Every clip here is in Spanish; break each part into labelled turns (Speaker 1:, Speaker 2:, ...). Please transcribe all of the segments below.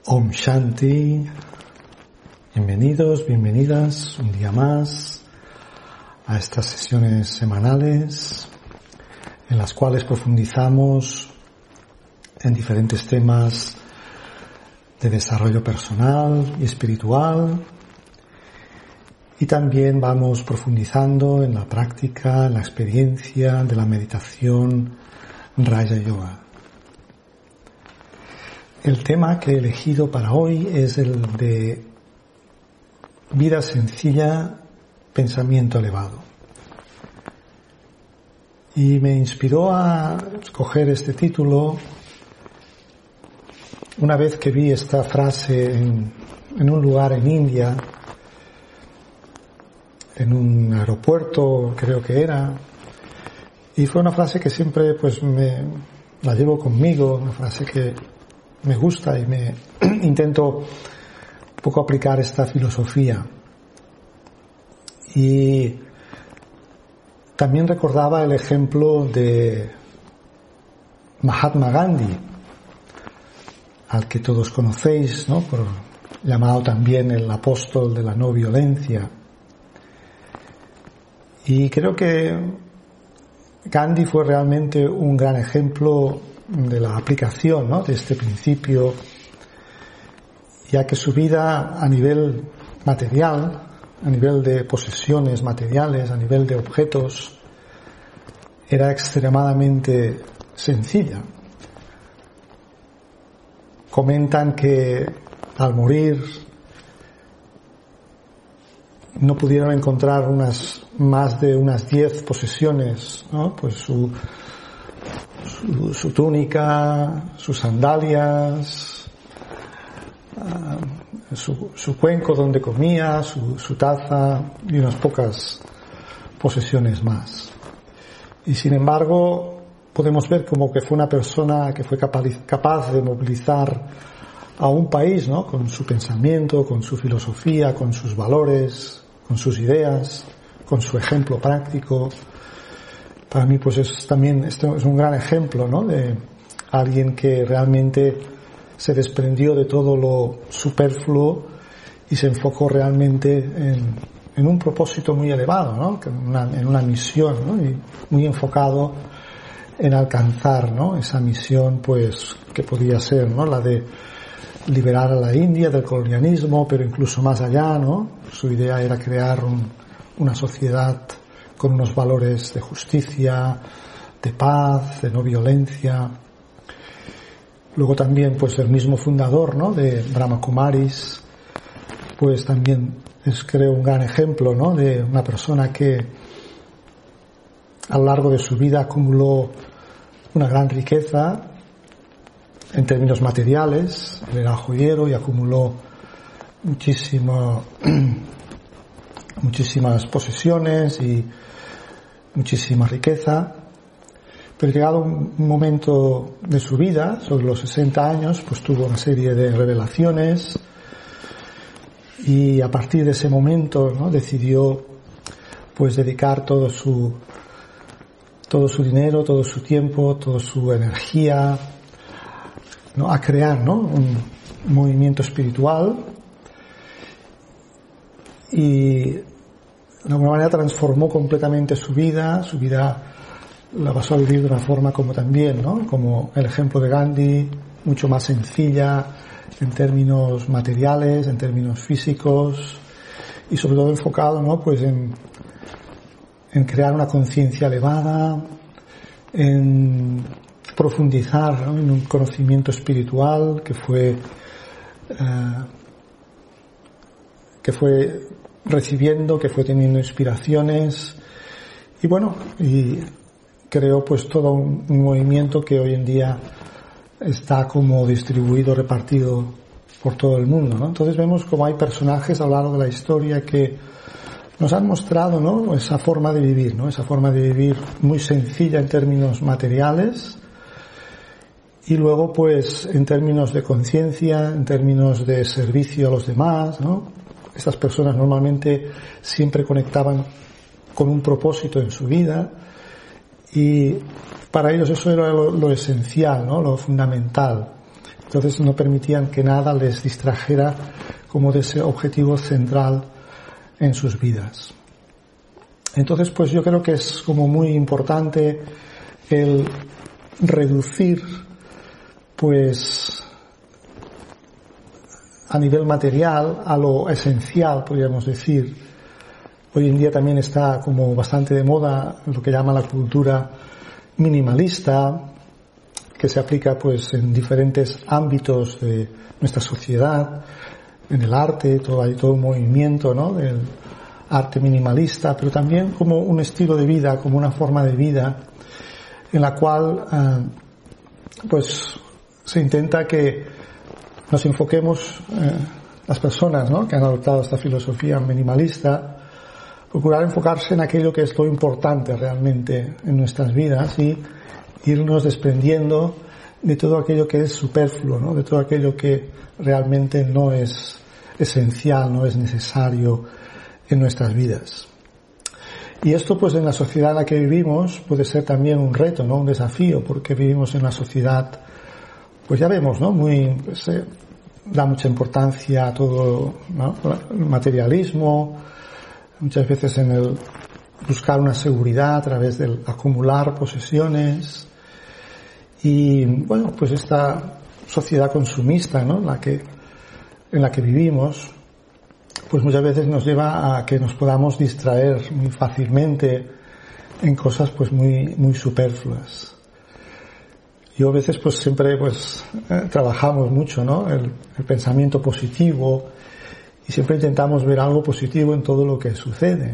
Speaker 1: Om Shanti, bienvenidos, bienvenidas un día más a estas sesiones semanales en las cuales profundizamos en diferentes temas de desarrollo personal y espiritual, y también vamos profundizando en la práctica, en la experiencia de la meditación Raja Yoga. El tema que he elegido para hoy es el de vida sencilla, pensamiento elevado. Y me inspiró a escoger este título una vez que vi esta frase en un lugar en India, en un aeropuerto creo que era, y fue una frase que siempre la llevo conmigo, una frase que me gusta y me intento un poco aplicar esta filosofía. Y también recordaba el ejemplo de Mahatma Gandhi, al que todos conocéis, ¿no? Llamado también el apóstol de la no violencia. Y creo que Gandhi fue realmente un gran ejemplo de la aplicación, ¿no? De este principio, ya que su vida a nivel material, a nivel de posesiones materiales, a nivel de objetos, era extremadamente sencilla. Comentan que al morir no pudieron encontrar más de unas 10 posesiones, ¿no? Pues su túnica, sus sandalias, su cuenco donde comía, su taza y unas pocas posesiones más. Y sin embargo, podemos ver como que fue una persona que fue capaz de movilizar a un país, ¿no? Con su pensamiento, con su filosofía, con sus valores, con sus ideas, con su ejemplo práctico. Para mí, pues esto es un gran ejemplo, ¿no? De alguien que realmente se desprendió de todo lo superfluo y se enfocó realmente en un propósito muy elevado, ¿no? En una misión, ¿no? Y muy enfocado en alcanzar, ¿no? Esa misión, pues, que podía ser, ¿no? La de liberar a la India del colonialismo, pero incluso más allá, ¿no? Su idea era crear una sociedad con unos valores de justicia, de paz, de no violencia. Luego también, pues, el mismo fundador, ¿no? De Brahma Kumaris, pues también es, creo, un gran ejemplo, ¿no? De una persona que a lo largo de su vida acumuló una gran riqueza en términos materiales. Él era joyero y acumuló muchísimas posesiones y muchísima riqueza, pero llegado un momento de su vida, sobre los 60 años, pues tuvo una serie de revelaciones, y a partir de ese momento, ¿no? Decidió, pues, dedicar todo su dinero, todo su tiempo, toda su energía, ¿no? A crear, ¿no? Un movimiento espiritual, y de alguna manera transformó completamente su vida la pasó a vivir de una forma como también, ¿no? Como el ejemplo de Gandhi, mucho más sencilla en términos materiales, en términos físicos, y sobre todo enfocado, ¿no? Pues en crear una conciencia elevada, en profundizar, ¿no? En un conocimiento espiritual que fue recibiendo, que fue teniendo inspiraciones, y bueno, y creó, pues, todo un movimiento que hoy en día está como distribuido, repartido por todo el mundo, ¿no? Entonces vemos como hay personajes a lo largo de la historia que nos han mostrado, ¿no? Esa forma de vivir, ¿no? Esa forma de vivir muy sencilla en términos materiales, y luego, pues, en términos de conciencia, en términos de servicio a los demás, ¿no? Estas personas normalmente siempre conectaban con un propósito en su vida, y para ellos eso era lo esencial, ¿no? Lo fundamental. Entonces no permitían que nada les distrajera como de ese objetivo central en sus vidas. Entonces pues yo creo que es como muy importante el reducir pues a nivel material a lo esencial, podríamos decir. Hoy en día también está como bastante de moda lo que llama la cultura minimalista, que se aplica pues en diferentes ámbitos de nuestra sociedad, en el arte, hay todo un movimiento, ¿no?, del arte minimalista, pero también como un estilo de vida, como una forma de vida en la cual pues se intenta que nos enfoquemos, las personas, ¿no?, que han adoptado esta filosofía minimalista, procurar enfocarse en aquello que es lo importante realmente en nuestras vidas y irnos desprendiendo de todo aquello que es superfluo, ¿no?, de todo aquello que realmente no es esencial, no es necesario en nuestras vidas. Y esto pues en la sociedad en la que vivimos puede ser también un reto, ¿no?, un desafío, porque vivimos en una sociedad, pues ya vemos, ¿no?, da mucha importancia a todo, ¿no?, el materialismo, muchas veces en el buscar una seguridad a través del acumular posesiones. Y bueno, pues esta sociedad consumista, ¿no?, en la que vivimos, pues muchas veces nos lleva a que nos podamos distraer muy fácilmente en cosas pues muy superfluas. Yo a veces pues siempre pues trabajamos mucho, ¿no?, el pensamiento positivo, y siempre intentamos ver algo positivo en todo lo que sucede.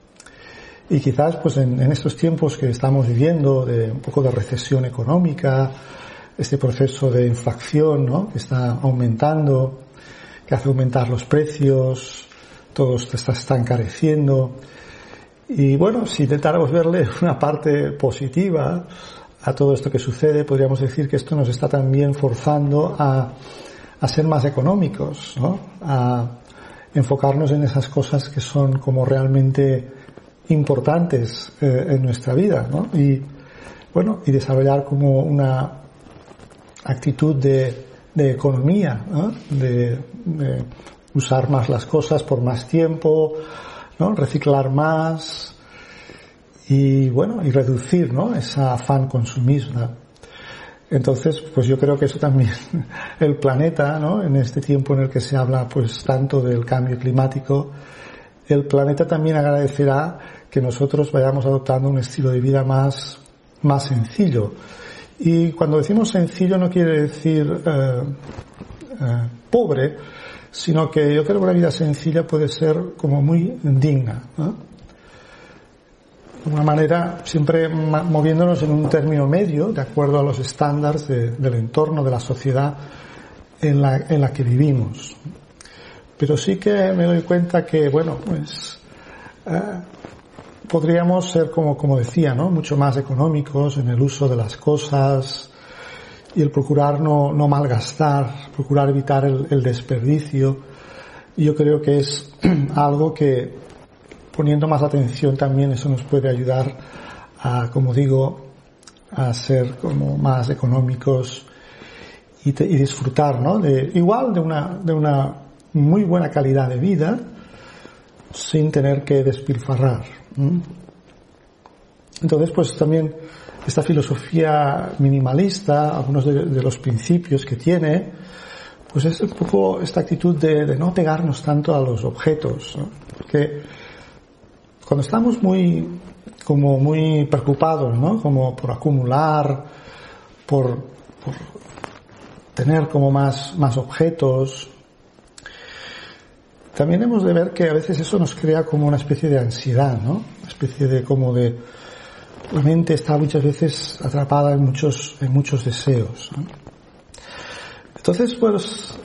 Speaker 1: Y quizás pues en estos tiempos que estamos viviendo de un poco de recesión económica, este proceso de inflación, ¿no?, que está aumentando, que hace aumentar los precios, todo está encareciendo. Y bueno, si intentáramos verle una parte positiva a todo esto que sucede, podríamos decir que esto nos está también forzando a ser más económicos, ¿no?, a enfocarnos en esas cosas que son como realmente importantes en nuestra vida, ¿no? Y bueno, y desarrollar como una actitud de economía, ¿no?, de usar más las cosas por más tiempo, ¿no?, reciclar más y bueno, y reducir, ¿no?, esa afán consumista. Entonces, pues yo creo que eso también, el planeta, ¿no?, en este tiempo en el que se habla pues tanto del cambio climático, el planeta también agradecerá que nosotros vayamos adoptando un estilo de vida más sencillo. Y cuando decimos sencillo no quiere decir pobre, sino que yo creo que una vida sencilla puede ser como muy digna, ¿no?, de una manera siempre moviéndonos en un término medio, de acuerdo a los estándares del entorno, de la sociedad en la que vivimos. Pero sí que me doy cuenta que, bueno, pues podríamos ser como decía, ¿no?, mucho más económicos en el uso de las cosas y el procurar no malgastar, procurar evitar el desperdicio. Y yo creo que es algo que, poniendo más atención también, eso nos puede ayudar a, como digo, a ser como más económicos y disfrutar, ¿no?, de una muy buena calidad de vida sin tener que despilfarrar. Entonces, pues también esta filosofía minimalista, algunos de los principios que tiene, pues es un poco esta actitud de no pegarnos tanto a los objetos, ¿no?, porque cuando estamos muy preocupados, ¿no?, como por acumular, por tener como más objetos, también hemos de ver que a veces eso nos crea como una especie de ansiedad, ¿no?, una especie de la mente está muchas veces atrapada en muchos deseos, ¿no? Entonces, pues,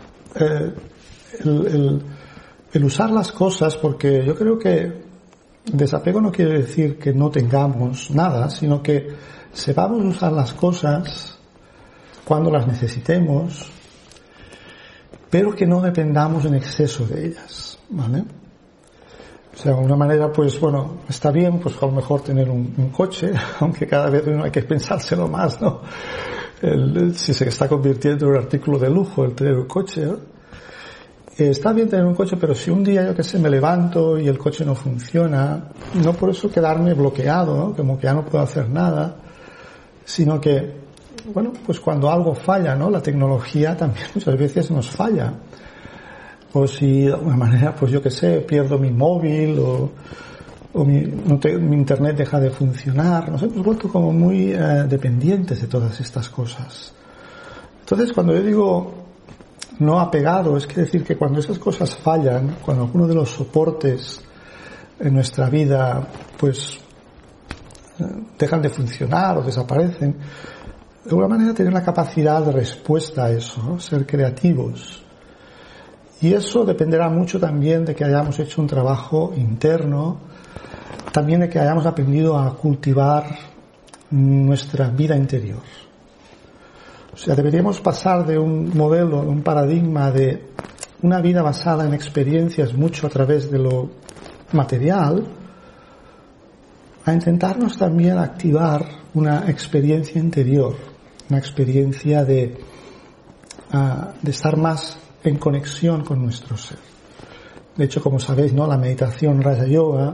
Speaker 1: el usar las cosas, porque yo creo que desapego no quiere decir que no tengamos nada, sino que sepamos usar las cosas cuando las necesitemos, pero que no dependamos en exceso de ellas, ¿vale? O sea, de una manera, pues bueno, está bien, pues a lo mejor tener un coche, aunque cada vez uno hay que pensárselo más, ¿no? si se está convirtiendo en un artículo de lujo el tener un coche, ¿no? Está bien tener un coche, pero si un día, yo qué sé, me levanto y el coche no funciona, no por eso quedarme bloqueado, ¿no? Como que ya no puedo hacer nada, sino que, bueno, pues cuando algo falla, ¿no? La tecnología también muchas veces nos falla. O si de alguna manera, pues yo qué sé, pierdo mi móvil o mi internet deja de funcionar, nos hemos vuelto como muy dependientes de todas estas cosas. Entonces, cuando yo digo no apegado, es que decir que cuando esas cosas fallan, cuando alguno de los soportes en nuestra vida pues dejan de funcionar o desaparecen, de alguna manera tener la capacidad de respuesta a eso, ¿no? Ser creativos. Y eso dependerá mucho también de que hayamos hecho un trabajo interno, también de que hayamos aprendido a cultivar nuestra vida interior. O sea, deberíamos pasar de un modelo, un paradigma de una vida basada en experiencias mucho a través de lo material, a intentarnos también activar una experiencia interior, una experiencia de estar más en conexión con nuestro ser. De hecho, como sabéis, ¿no? La meditación Raja Yoga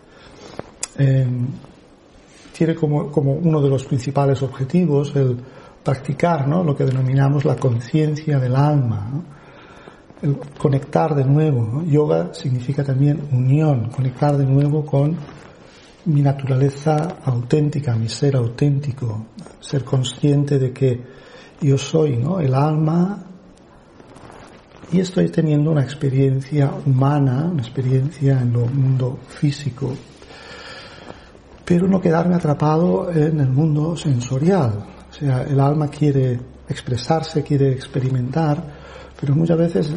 Speaker 1: tiene como uno de los principales objetivos el practicar, ¿no? Lo que denominamos la conciencia del alma, ¿no? El conectar de nuevo, ¿no? Yoga significa también unión, conectar de nuevo con mi naturaleza auténtica, mi ser auténtico, ser consciente de que yo soy, ¿no? El alma, y estoy teniendo una experiencia humana, una experiencia en lo mundo físico, pero no quedarme atrapado en el mundo sensorial. O sea, el alma quiere expresarse, quiere experimentar, pero muchas veces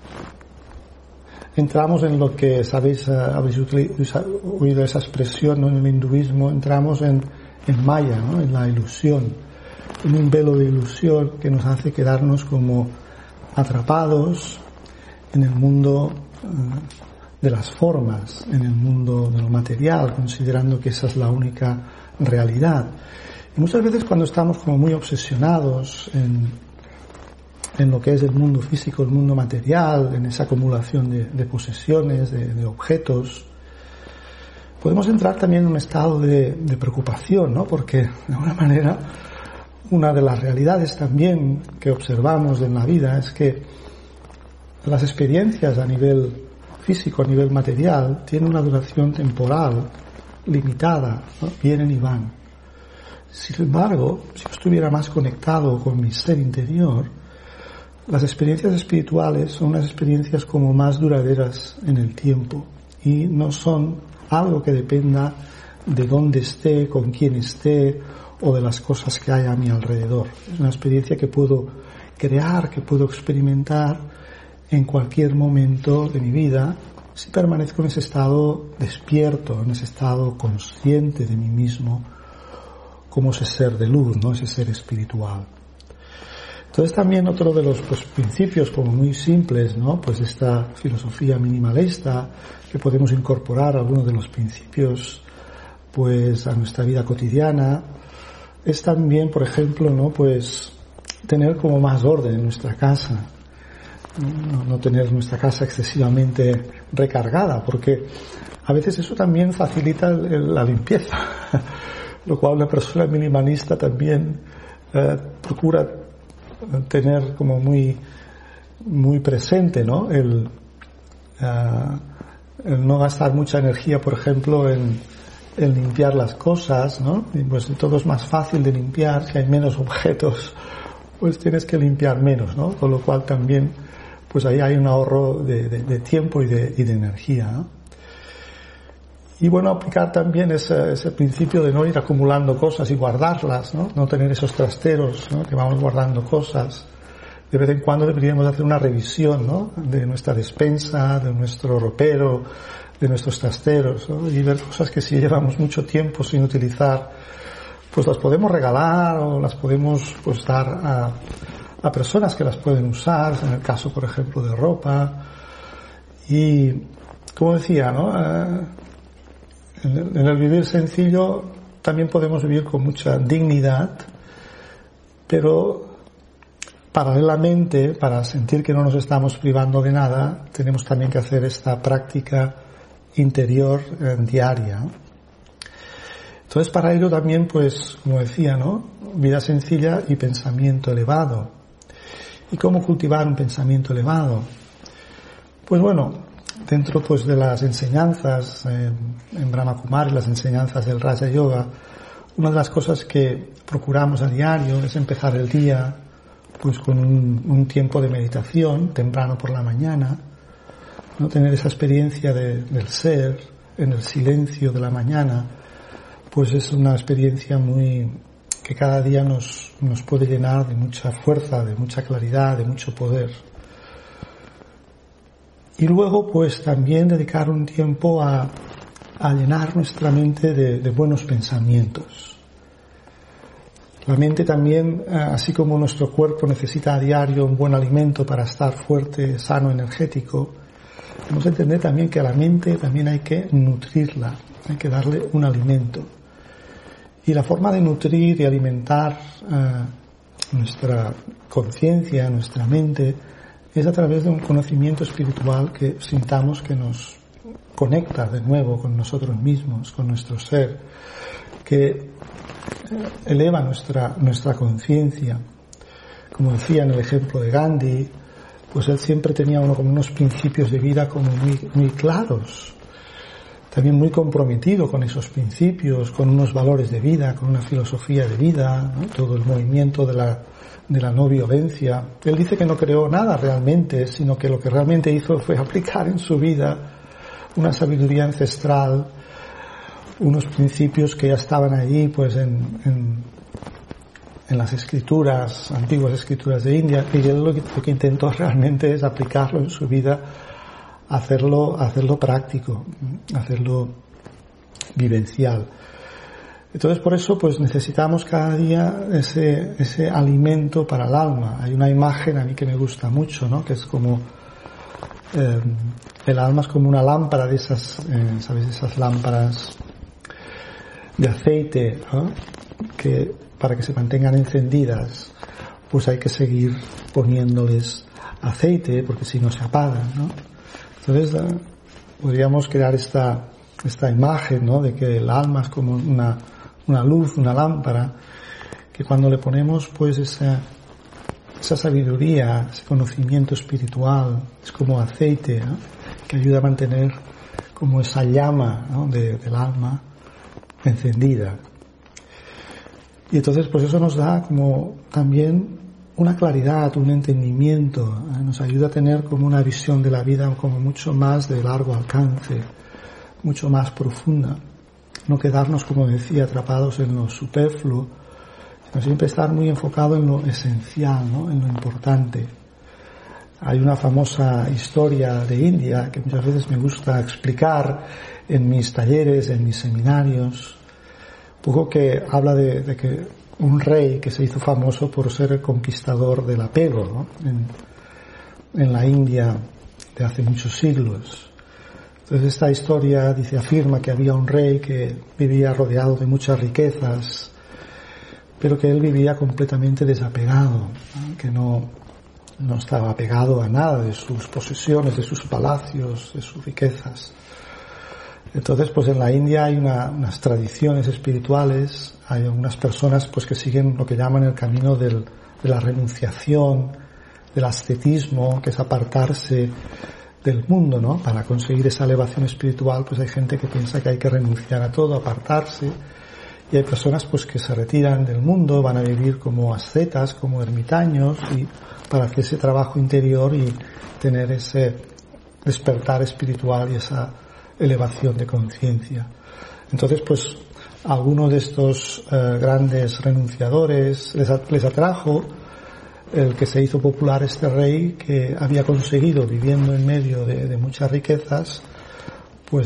Speaker 1: entramos en lo que, sabéis, habéis oído esa expresión, ¿no? En el hinduismo entramos en maya, ¿no? En la ilusión, en un velo de ilusión que nos hace quedarnos como atrapados en el mundo de las formas, en el mundo de lo material, considerando que esa es la única realidad. Y muchas veces cuando estamos como muy obsesionados en lo que es el mundo físico, el mundo material, en esa acumulación de posesiones, de objetos, podemos entrar también en un estado de preocupación, ¿no? Porque de alguna manera una de las realidades también que observamos en la vida es que las experiencias a nivel físico, a nivel material, tienen una duración temporal limitada, ¿no? Vienen y van. Sin embargo, si yo estuviera más conectado con mi ser interior, las experiencias espirituales son unas experiencias como más duraderas en el tiempo y no son algo que dependa de dónde esté, con quién esté o de las cosas que hay a mi alrededor. Es una experiencia que puedo crear, que puedo experimentar en cualquier momento de mi vida si permanezco en ese estado despierto, en ese estado consciente de mí mismo, como ese ser de luz, ¿no? Ese ser espiritual. Entonces también otro de los principios como muy simples, ¿no? Pues esta filosofía minimalista, que podemos incorporar algunos de los principios pues a nuestra vida cotidiana, es también, por ejemplo, ¿no? Pues tener como más orden en nuestra casa, no tener nuestra casa excesivamente recargada, porque a veces eso también facilita la limpieza, lo cual una persona minimalista también procura tener como muy presente, ¿no? El no gastar mucha energía, por ejemplo, en limpiar las cosas, ¿no? Y pues todo es más fácil de limpiar, si hay menos objetos, pues tienes que limpiar menos, ¿no? Con lo cual también, pues ahí hay un ahorro de tiempo y de energía, ¿no? Y bueno, aplicar también ese principio de no ir acumulando cosas y guardarlas, ¿no? No tener esos trasteros, ¿no? Que vamos guardando cosas. De vez en cuando deberíamos hacer una revisión, ¿no? De nuestra despensa, de nuestro ropero, de nuestros trasteros, ¿no? Y ver cosas que si llevamos mucho tiempo sin utilizar, pues las podemos regalar o las podemos pues dar a personas que las pueden usar, en el caso, por ejemplo, de ropa. Y, como decía, ¿no? En el vivir sencillo también podemos vivir con mucha dignidad, Pero paralelamente, para sentir que no nos estamos privando de nada, tenemos también que hacer esta práctica interior diaria. Entonces, para ello también, pues, como decía, ¿no? Vida sencilla y pensamiento elevado. ¿Y cómo cultivar un pensamiento elevado? Pues bueno, dentro pues de las enseñanzas en Brahma Kumari, las enseñanzas del Raja Yoga, una de las cosas que procuramos a diario es empezar el día pues con un tiempo de meditación temprano por la mañana, ¿no? Tener esa experiencia del ser en el silencio de la mañana, pues es una experiencia que cada día nos puede llenar de mucha fuerza, de mucha claridad, de mucho poder. Y luego pues también dedicar un tiempo a llenar nuestra mente de buenos pensamientos. La mente también, así como nuestro cuerpo necesita a diario un buen alimento para estar fuerte, sano, energético, debemos entender también que a la mente también hay que nutrirla, hay que darle un alimento. Y la forma de nutrir y alimentar nuestra conciencia, nuestra mente, es a través de un conocimiento espiritual que sintamos que nos conecta de nuevo con nosotros mismos, con nuestro ser, que eleva nuestra conciencia. Como decía en el ejemplo de Gandhi, pues él siempre tenía como unos principios de vida como muy claros, también muy comprometido con esos principios, con unos valores de vida, con una filosofía de vida, ¿no? Todo el movimiento de la no violencia. Él dice que no creó nada realmente, sino que lo que realmente hizo fue aplicar en su vida una sabiduría ancestral, unos principios que ya estaban allí pues en las escrituras, antiguas escrituras de India, y él lo que intentó realmente es aplicarlo en su vida, hacerlo práctico, hacerlo vivencial. Entonces por eso pues necesitamos cada día ese alimento para el alma. Hay una imagen a mí que me gusta mucho, ¿no? Que es como el alma es como una lámpara de esas, ¿sabes? Esas lámparas de aceite, ¿no? Que para que se mantengan encendidas pues hay que seguir poniéndoles aceite porque si no se apagan, ¿no? Entonces podríamos crear esta imagen, ¿no? De que el alma es como una luz, una lámpara, que cuando le ponemos pues esa sabiduría, ese conocimiento espiritual, es como aceite, ¿no? Que ayuda a mantener como esa llama, ¿no? del alma encendida. Y entonces pues eso nos da como también una claridad, un entendimiento, nos ayuda a tener como una visión de la vida como mucho más de largo alcance, mucho más profunda, no quedarnos, como decía, atrapados en lo superfluo, sino siempre estar muy enfocado en lo esencial, ¿no? En lo importante. Hay una famosa historia de India que muchas veces me gusta explicar en mis talleres, en mis seminarios, un poco que habla de que un rey que se hizo famoso por ser el conquistador del apego, ¿no? En la India de hace muchos siglos. Entonces esta historia afirma que había un rey que vivía rodeado de muchas riquezas, pero que él vivía completamente desapegado, ¿no? Que no estaba apegado a nada de sus posesiones, de sus palacios, de sus riquezas. Entonces, pues en la India hay unas tradiciones espirituales, hay unas personas pues que siguen lo que llaman el camino de la renunciación, del ascetismo, que es apartarse del mundo, ¿no? Para conseguir esa elevación espiritual, pues hay gente que piensa que hay que renunciar a todo, apartarse, y hay personas pues que se retiran del mundo, van a vivir como ascetas, como ermitaños, y para hacer ese trabajo interior y tener ese despertar espiritual y esa elevación de conciencia. Entonces, pues, a algunos de estos grandes renunciadores les atrajo el que se hizo popular este rey que había conseguido, viviendo en medio de muchas riquezas, pues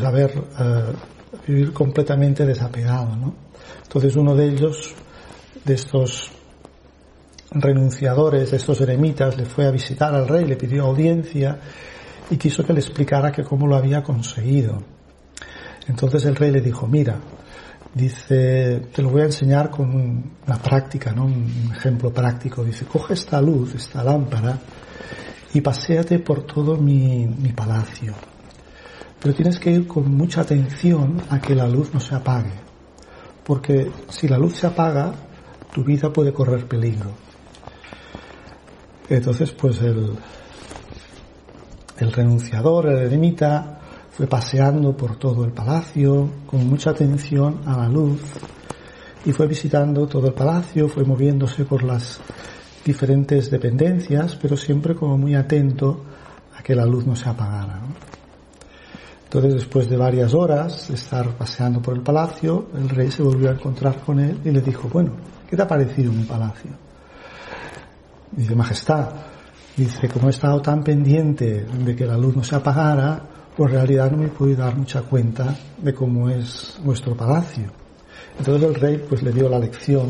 Speaker 1: vivir completamente desapegado, ¿no? Entonces uno de ellos, de estos renunciadores, de estos eremitas, le fue a visitar al rey, le pidió audiencia y quiso que le explicara que cómo lo había conseguido. Entonces el rey le dijo: mira, Dice, te lo voy a enseñar con una práctica, ¿no? Un ejemplo práctico. Dice, coge esta luz, esta lámpara, y paséate por todo mi palacio. Pero tienes que ir con mucha atención a que la luz no se apague. Porque si la luz se apaga, tu vida puede correr peligro. Entonces, pues el renunciador, el eremita, fue paseando por todo el palacio con mucha atención a la luz y fue visitando todo el palacio, fue moviéndose por las diferentes dependencias, pero siempre como muy atento a que la luz no se apagara, ¿no? Entonces, después de varias horas de estar paseando por el palacio, el rey se volvió a encontrar con él y le dijo, bueno, ¿qué te ha parecido mi palacio? Dice, Majestad, dice, como he estado tan pendiente de que la luz no se apagara, pues en realidad no me pude dar mucha cuenta de cómo es vuestro palacio. Entonces el rey pues le dio una lección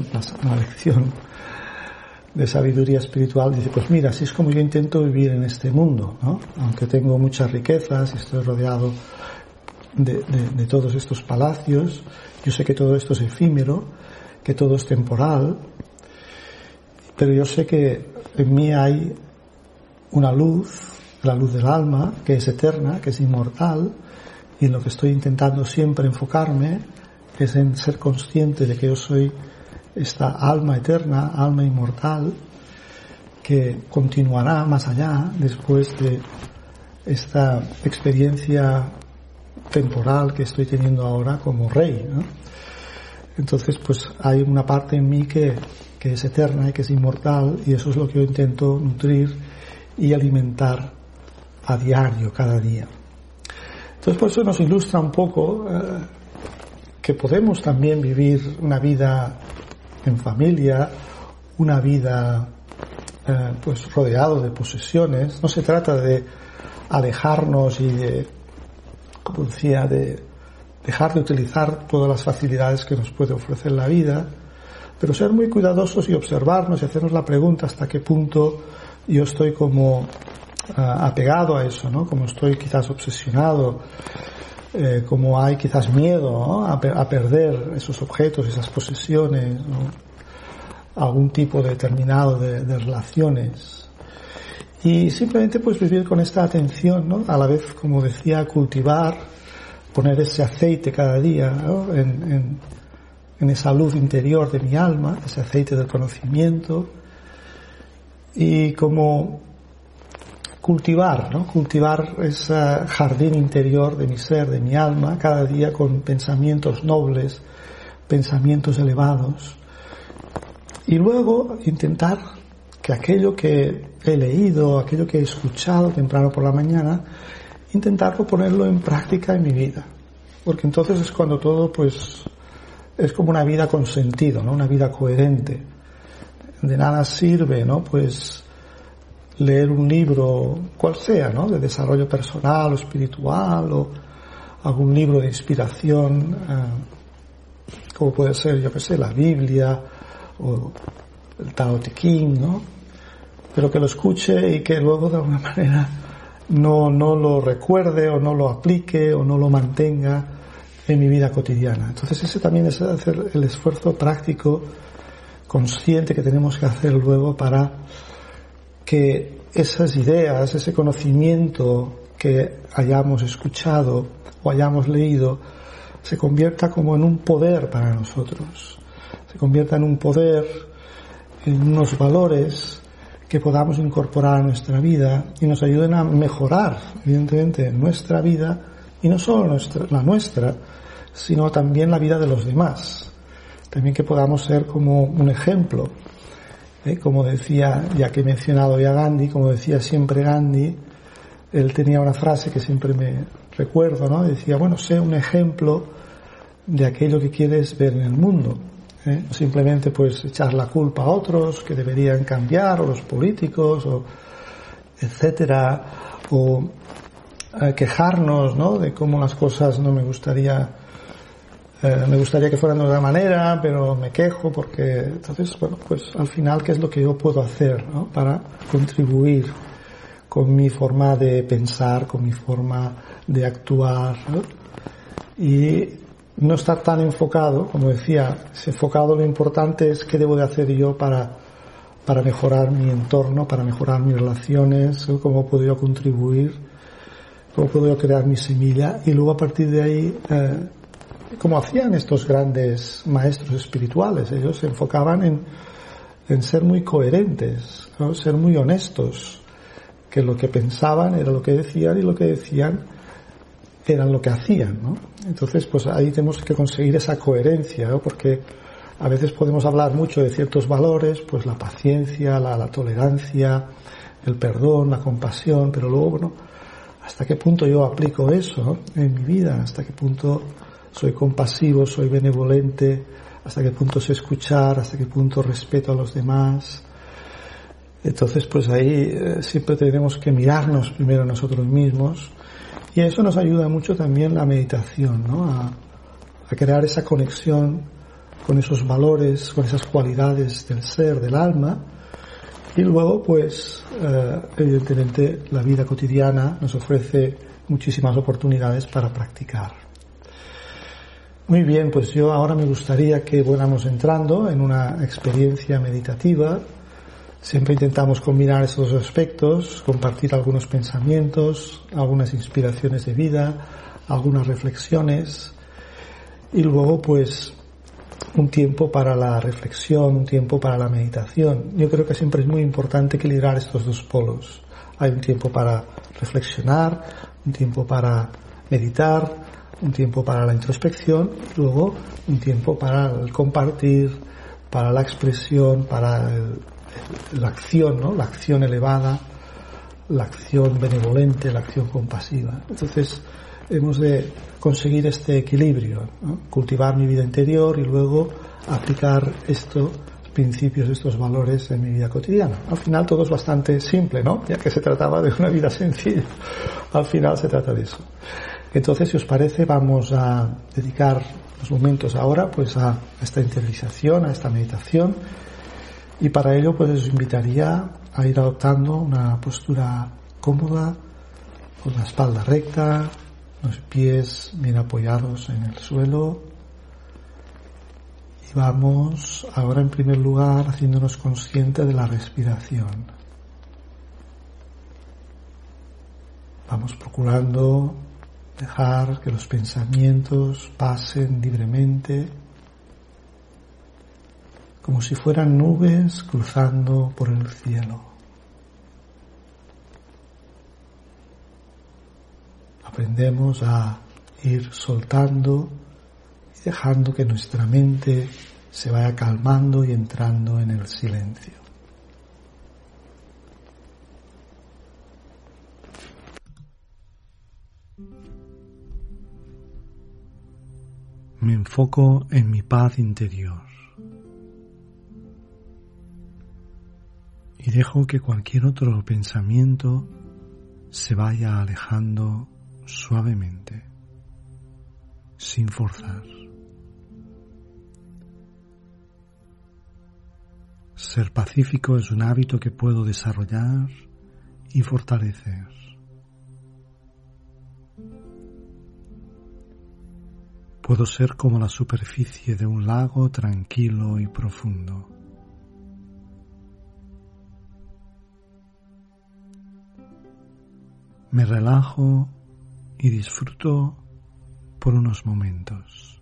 Speaker 1: de sabiduría espiritual. Dice, pues mira, así es como yo intento vivir en este mundo, ¿no? Aunque tengo muchas riquezas y estoy rodeado de todos estos palacios, yo sé que todo esto es efímero, que todo es temporal, pero yo sé que en mí hay una luz, la luz del alma, que es eterna, que es inmortal, y en lo que estoy intentando siempre enfocarme es en ser consciente de que yo soy esta alma eterna, alma inmortal, que continuará más allá después de esta experiencia temporal que estoy teniendo ahora como rey, ¿no? Entonces, pues hay una parte en mí que es eterna y que es inmortal, y eso es lo que yo intento nutrir y alimentar a diario, cada día. Entonces, por eso nos ilustra un poco que podemos también vivir una vida en familia, una vida pues rodeado de posesiones. No se trata de alejarnos y de, como decía, de dejar de utilizar todas las facilidades que nos puede ofrecer la vida, pero ser muy cuidadosos y observarnos y hacernos la pregunta hasta qué punto yo estoy como apegado a eso, ¿no? Como estoy quizás obsesionado, como hay quizás miedo, ¿no? a perder esos objetos, esas posesiones, ¿no? Algún tipo determinado de relaciones. Y simplemente pues vivir con esta atención, ¿no? A la vez, como decía, cultivar, poner ese aceite cada día, ¿no? en esa luz interior de mi alma, ese aceite del conocimiento, y como cultivar, ¿no? Cultivar ese jardín interior de mi ser, de mi alma, cada día con pensamientos nobles, pensamientos elevados. Y luego intentar que aquello que he leído, aquello que he escuchado temprano por la mañana, intentarlo ponerlo en práctica en mi vida. Porque entonces es cuando todo pues es como una vida con sentido, ¿no? Una vida coherente. De nada sirve, ¿no? Pues leer un libro, cual sea, ¿no? De desarrollo personal o espiritual, o algún libro de inspiración, como puede ser, yo qué sé, la Biblia o el Tao Te Ching, ¿no? Pero que lo escuche y que luego de alguna manera no lo recuerde o no lo aplique o no lo mantenga en mi vida cotidiana. Entonces ese también es hacer el esfuerzo práctico, consciente que tenemos que hacer luego para que esas ideas, ese conocimiento que hayamos escuchado o hayamos leído, se convierta como en un poder para nosotros, se convierta en un poder, en unos valores que podamos incorporar a nuestra vida y nos ayuden a mejorar, evidentemente, nuestra vida, y no solo la nuestra, sino también la vida de los demás. También que podamos ser como un ejemplo. Como decía, ya que he mencionado ya Gandhi, como decía siempre Gandhi, él tenía una frase que siempre me recuerdo, ¿no? Decía, bueno, sé un ejemplo de aquello que quieres ver en el mundo. No simplemente pues echar la culpa a otros que deberían cambiar, o los políticos, o etcétera, o quejarnos, ¿no? De cómo las cosas no me gustaría que fueran de otra manera, pero me quejo porque, entonces, bueno, pues al final, ¿qué es lo que yo puedo hacer, ¿no? Para contribuir con mi forma de pensar, con mi forma de actuar, ¿no? Y no estar tan enfocado, como decía, enfocado, lo importante es qué debo de hacer yo para mejorar mi entorno, para mejorar mis relaciones, cómo puedo yo contribuir, cómo puedo yo crear mi semilla, y luego a partir de ahí, como hacían estos grandes maestros espirituales, ellos se enfocaban en ser muy coherentes, ¿no? Ser muy honestos, que lo que pensaban era lo que decían y lo que decían eran lo que hacían, ¿no? Entonces, pues ahí tenemos que conseguir esa coherencia, ¿no? Porque a veces podemos hablar mucho de ciertos valores, pues la paciencia, la tolerancia, el perdón, la compasión, pero luego, bueno, ¿hasta qué punto yo aplico eso, ¿no? En mi vida? ¿Hasta qué punto soy compasivo, soy benevolente? ¿Hasta qué punto sé escuchar? ¿Hasta qué punto respeto a los demás? Entonces, pues ahí siempre tenemos que mirarnos primero a nosotros mismos, y eso nos ayuda mucho también la meditación, ¿no? A crear esa conexión con esos valores, con esas cualidades del ser, del alma, y luego, pues, evidentemente, la vida cotidiana nos ofrece muchísimas oportunidades para practicar. Muy bien, pues yo ahora me gustaría que fuéramos entrando en una experiencia meditativa. Siempre intentamos combinar esos aspectos, compartir algunos pensamientos, algunas inspiraciones de vida, algunas reflexiones, y luego, pues, un tiempo para la reflexión, un tiempo para la meditación. Yo creo que siempre es muy importante equilibrar estos dos polos. Hay un tiempo para reflexionar, un tiempo para meditar, un tiempo para la introspección, y luego un tiempo para el compartir, para la expresión, para la acción, ¿no? La acción elevada, la acción benevolente, la acción compasiva. Entonces, hemos de conseguir este equilibrio, ¿no? Cultivar mi vida interior y luego aplicar estos principios, estos valores en mi vida cotidiana. Al final todo es bastante simple, ¿no? Ya que se trataba de una vida sencilla. Al final se trata de eso. Entonces, si os parece, vamos a dedicar los momentos ahora, pues, a esta interiorización, a esta meditación, y para ello, pues, os invitaría a ir adoptando una postura cómoda, con la espalda recta, los pies bien apoyados en el suelo, y vamos ahora, en primer lugar, haciéndonos conscientes de la respiración. Vamos procurando dejar que los pensamientos pasen libremente, como si fueran nubes cruzando por el cielo. Aprendemos a ir soltando y dejando que nuestra mente se vaya calmando y entrando en el silencio. Me enfoco en mi paz interior y dejo que cualquier otro pensamiento se vaya alejando suavemente, sin forzar. Ser pacífico es un hábito que puedo desarrollar y fortalecer. Puedo ser como la superficie de un lago tranquilo y profundo. Me relajo y disfruto por unos momentos.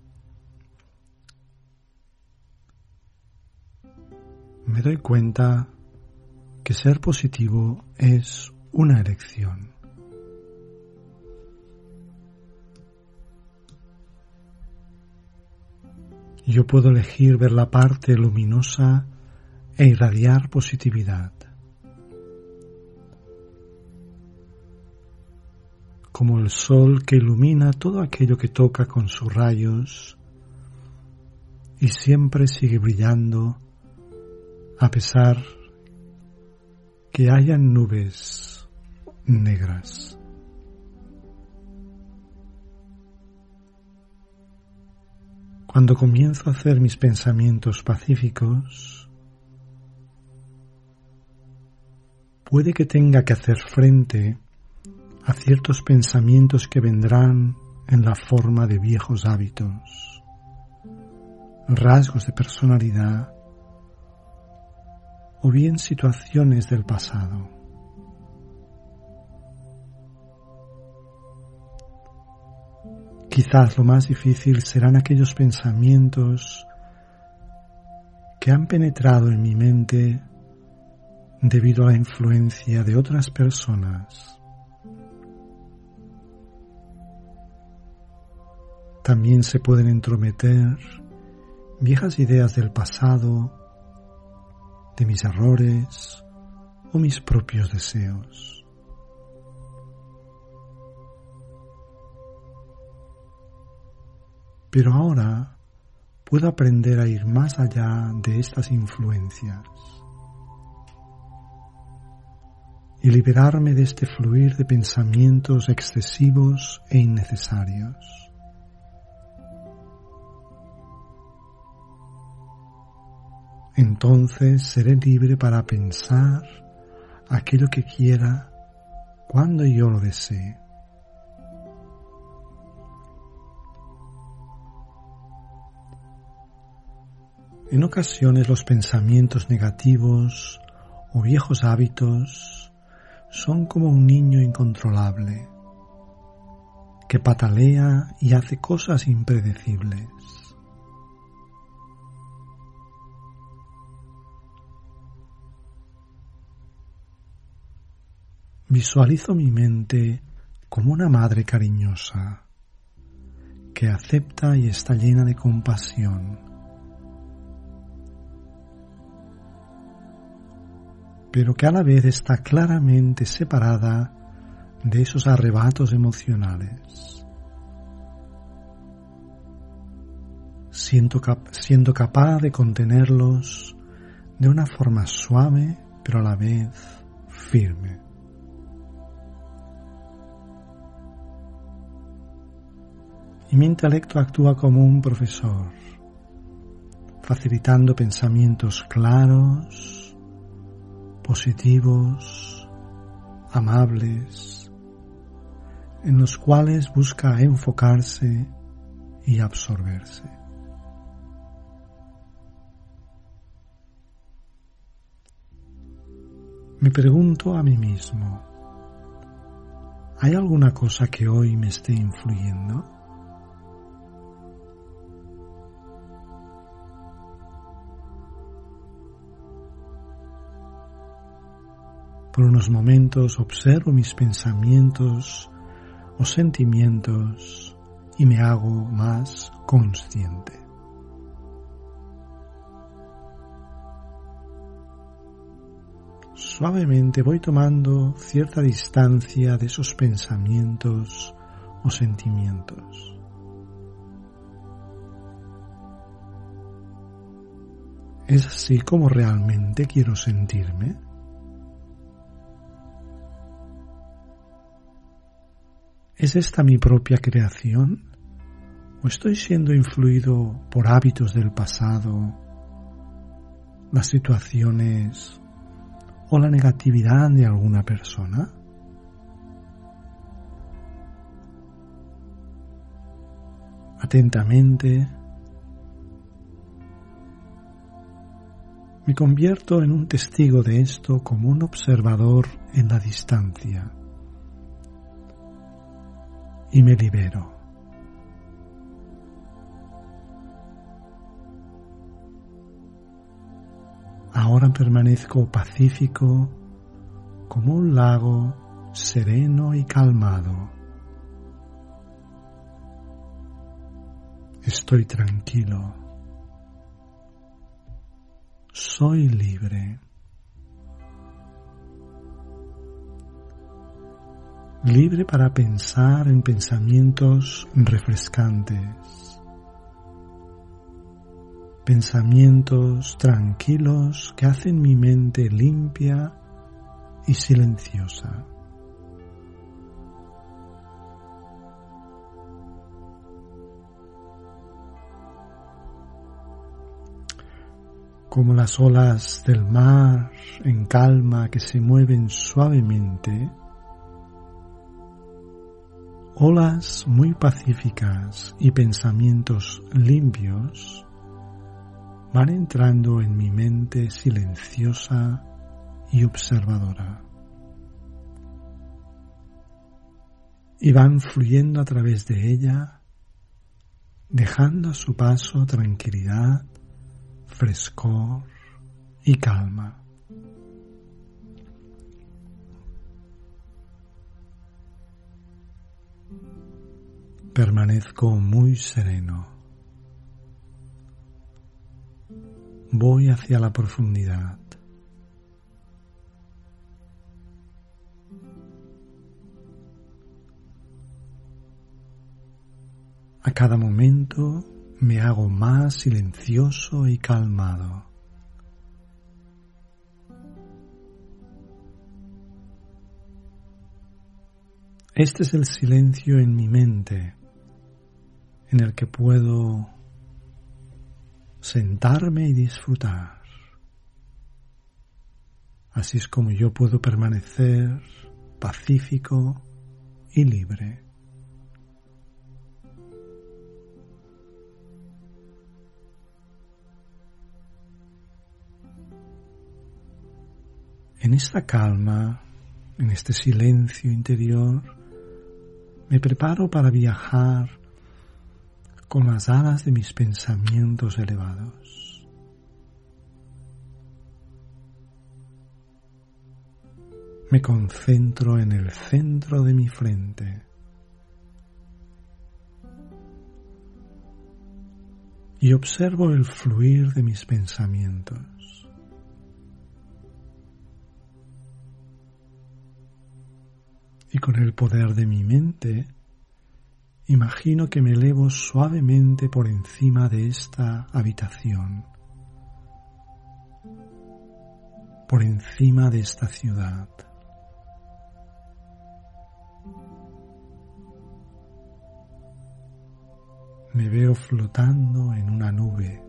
Speaker 1: Me doy cuenta que ser positivo es una elección. Yo puedo elegir ver la parte luminosa e irradiar positividad. Como el sol que ilumina todo aquello que toca con sus rayos y siempre sigue brillando a pesar que hayan nubes negras. Cuando comienzo a hacer mis pensamientos pacíficos, puede que tenga que hacer frente a ciertos pensamientos que vendrán en la forma de viejos hábitos, rasgos de personalidad o bien situaciones del pasado. Quizás lo más difícil serán aquellos pensamientos que han penetrado en mi mente debido a la influencia de otras personas. También se pueden entrometer viejas ideas del pasado, de mis errores o mis propios deseos. Pero ahora puedo aprender a ir más allá de estas influencias y liberarme de este fluir de pensamientos excesivos e innecesarios. Entonces seré libre para pensar aquello que quiera cuando yo lo desee. En ocasiones los pensamientos negativos o viejos hábitos son como un niño incontrolable que patalea y hace cosas impredecibles. Visualizo mi mente como una madre cariñosa que acepta y está llena de compasión, pero que a la vez está claramente separada de esos arrebatos emocionales, siendo capaz de contenerlos de una forma suave, pero a la vez firme. Y mi intelecto actúa como un profesor, facilitando pensamientos claros, positivos, amables, en los cuales busca enfocarse y absorberse. Me pregunto a mí mismo, ¿hay alguna cosa que hoy me esté influyendo? Por unos momentos observo mis pensamientos o sentimientos y me hago más consciente. Suavemente voy tomando cierta distancia de esos pensamientos o sentimientos. ¿Es así como realmente quiero sentirme? ¿Es esta mi propia creación? ¿O estoy siendo influido por hábitos del pasado, las situaciones o la negatividad de alguna persona? Atentamente me convierto en un testigo de esto como un observador en la distancia. Y me libero. Ahora permanezco pacífico como un lago sereno y calmado. Estoy tranquilo. Soy libre. Libre para pensar en pensamientos refrescantes, pensamientos tranquilos que hacen mi mente limpia y silenciosa. Como las olas del mar en calma que se mueven suavemente, olas muy pacíficas y pensamientos limpios van entrando en mi mente silenciosa y observadora y van fluyendo a través de ella, dejando a su paso tranquilidad, frescor y calma. Permanezco muy sereno. Voy hacia la profundidad. A cada momento me hago más silencioso y calmado. Este es el silencio en mi mente, en el que puedo sentarme y disfrutar. Así es como yo puedo permanecer pacífico y libre. En esta calma, en este silencio interior, me preparo para viajar con las alas de mis pensamientos elevados. Me concentro en el centro de mi frente y observo el fluir de mis pensamientos. Y con el poder de mi mente, imagino que me elevo suavemente por encima de esta habitación, por encima de esta ciudad. Me veo flotando en una nube.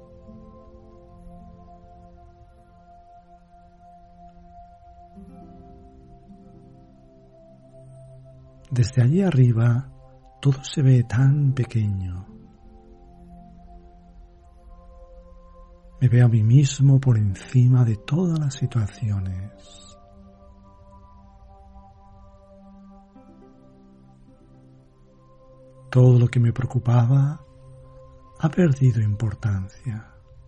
Speaker 1: Desde allí arriba todo se ve tan pequeño. Me veo a mí mismo por encima de todas las situaciones. Todo lo que me preocupaba ha perdido importancia.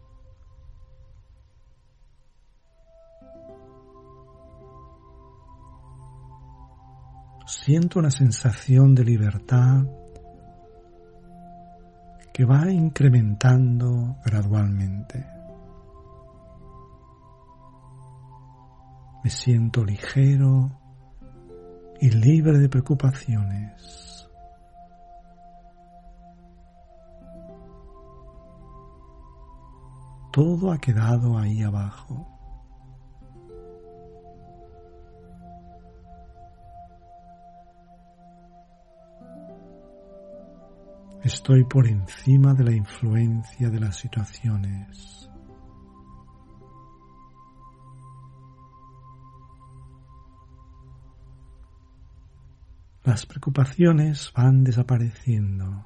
Speaker 1: Siento una sensación de libertad que va incrementando gradualmente. Me siento ligero y libre de preocupaciones. Todo ha quedado ahí abajo. Estoy por encima de la influencia de las situaciones. Las preocupaciones van desapareciendo.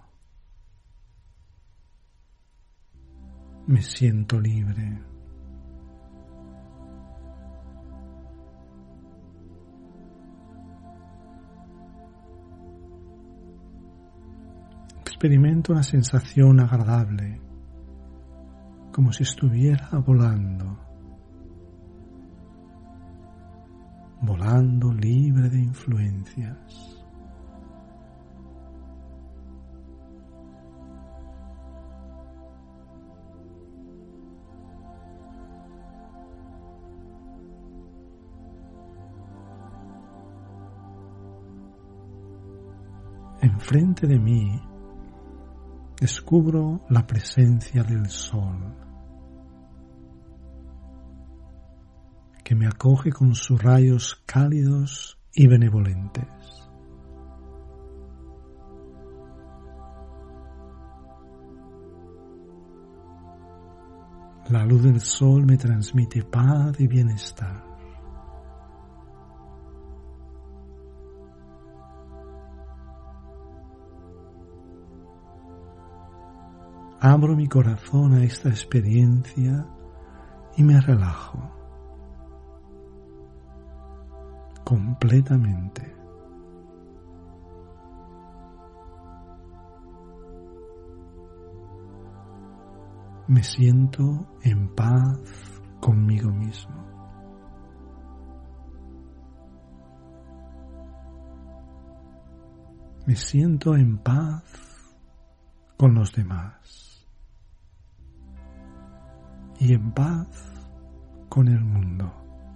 Speaker 1: Me siento libre. Experimento una sensación agradable, como si estuviera volando, volando libre de influencias. Enfrente de mí descubro la presencia del sol, que me acoge con sus rayos cálidos y benevolentes. La luz del sol me transmite paz y bienestar. abro mi corazón a esta experiencia y me relajo completamente. Me siento en paz conmigo mismo. Me siento en paz con los demás y en paz con el mundo.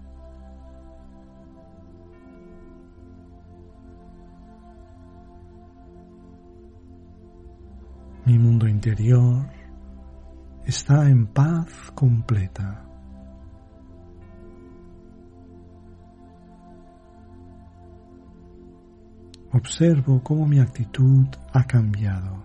Speaker 1: Mi mundo interior está en paz completa. Observo cómo mi actitud ha cambiado.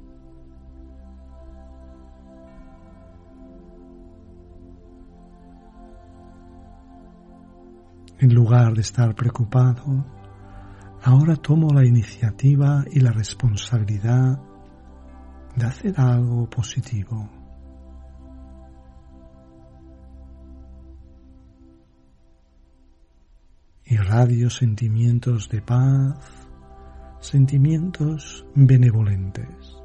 Speaker 1: En lugar de estar preocupado, ahora tomo la iniciativa y la responsabilidad de hacer algo positivo. Irradio sentimientos de paz, sentimientos benevolentes.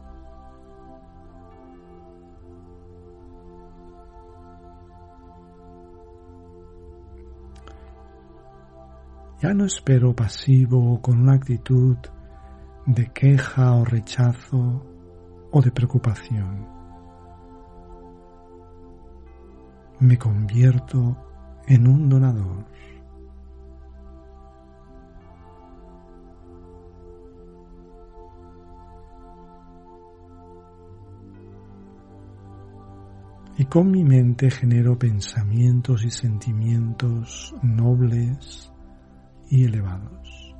Speaker 1: Ya no espero pasivo con una actitud de queja o rechazo o de preocupación. Me convierto en un donador. Y con mi mente genero pensamientos y sentimientos nobles y elevados.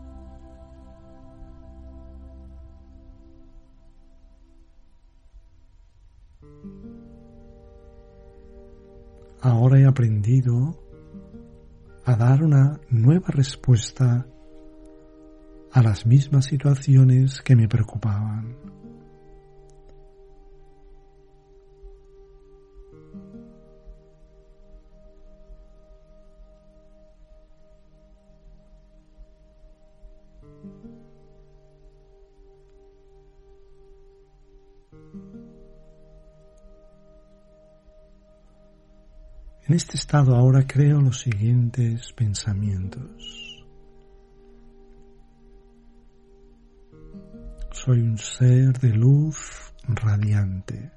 Speaker 1: Ahora he aprendido a dar una nueva respuesta a las mismas situaciones que me preocupaban. En este estado ahora creo los siguientes pensamientos. Soy un ser de luz radiante.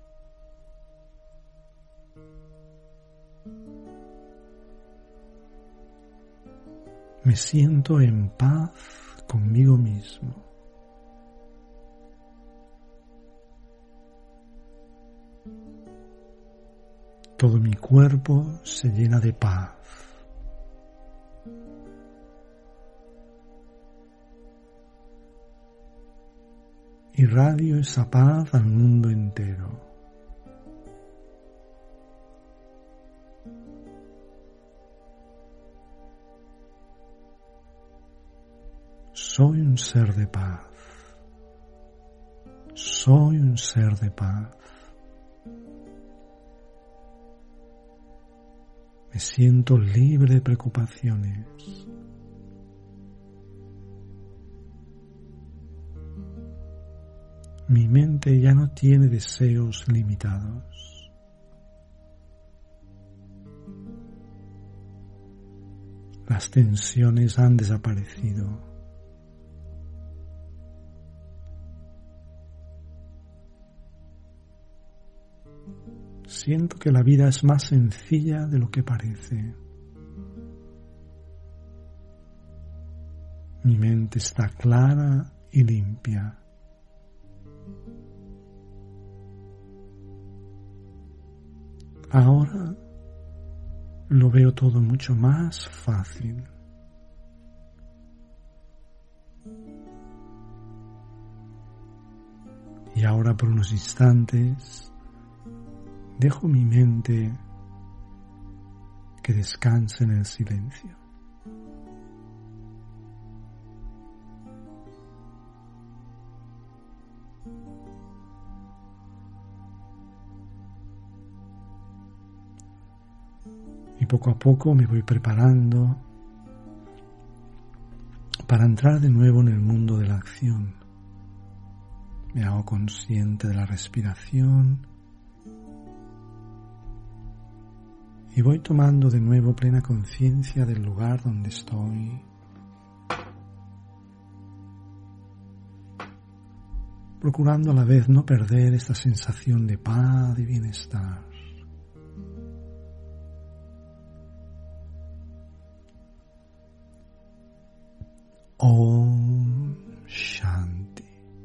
Speaker 1: Me siento en paz conmigo mismo. Todo mi cuerpo se llena de paz. Irradio esa paz al mundo entero. Soy un ser de paz. Soy un ser de paz. Me siento libre de preocupaciones. Mi mente ya no tiene deseos limitados. Las tensiones han desaparecido. Siento que la vida es más sencilla de lo que parece. Mi mente está clara y limpia. Ahora lo veo todo mucho más fácil. Y ahora por unos instantes dejo mi mente que descanse en el silencio. poco a poco me voy preparando para entrar de nuevo en el mundo de la acción. Me hago consciente de la respiración y voy tomando de nuevo plena conciencia del lugar donde estoy, procurando a la vez no perder esta sensación de paz y bienestar. Om Shanti.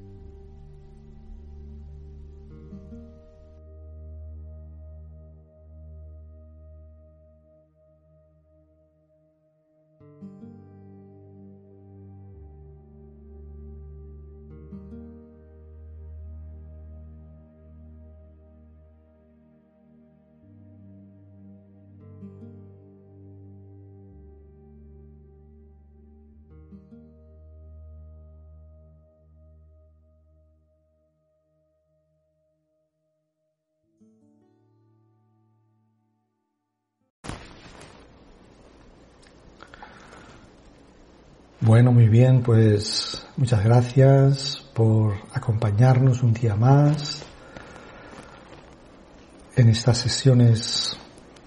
Speaker 1: Bueno, muy bien, pues muchas gracias por acompañarnos un día más en estas sesiones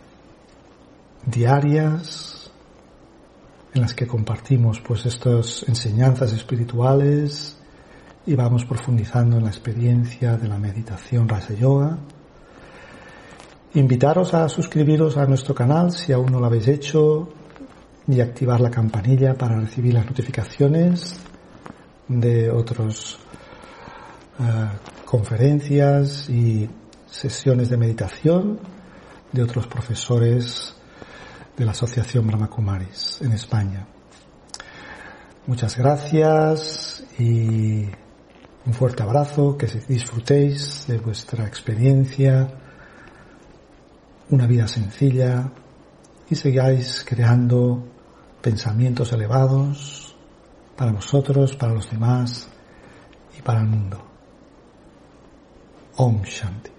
Speaker 1: diarias en las que compartimos pues estas enseñanzas espirituales y vamos profundizando en la experiencia de la meditación Raja Yoga. Invitaros a suscribiros a nuestro canal si aún no lo habéis hecho y activar la campanilla para recibir las notificaciones de otras conferencias y sesiones de meditación de otros profesores de la Asociación Brahma Kumaris en España. Muchas gracias y un fuerte abrazo, que disfrutéis de vuestra experiencia, una vida sencilla y sigáis creando pensamientos elevados para vosotros, para los demás y para el mundo. Om Shanti.